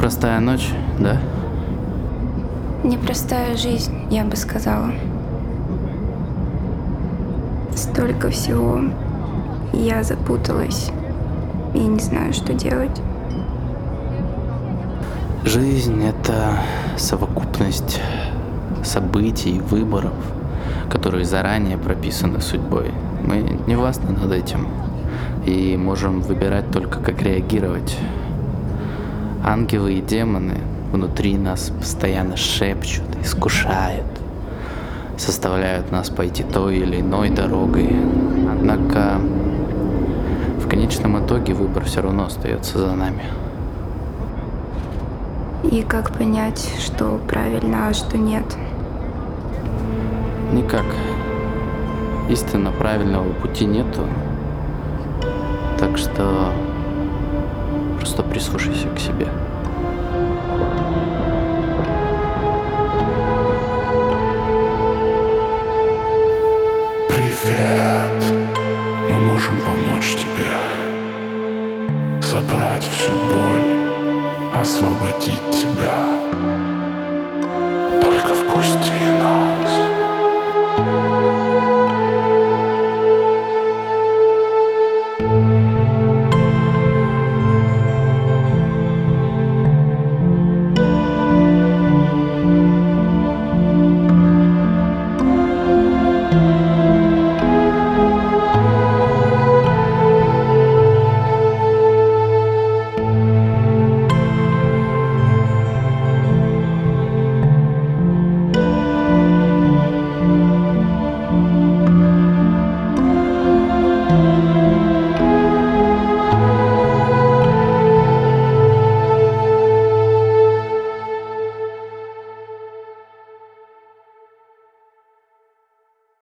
Непростая ночь, да? Непростая жизнь, я бы сказала. Столько всего. Я запуталась. Я не знаю, что делать. Жизнь — это совокупность событий, выборов, которые заранее прописаны судьбой. Мы не властны над этим и можем выбирать только, как реагировать. Ангелы и демоны внутри нас постоянно шепчут, искушают, заставляют нас пойти той или иной дорогой. Однако в конечном итоге выбор все равно остается за нами. И как понять, что правильно, а что нет? Никак. Истинно правильного пути нету. Так что просто прислушайся к себе. Привет! Мы можем помочь тебе забрать всю боль, освободить тебя. Только впусти нас.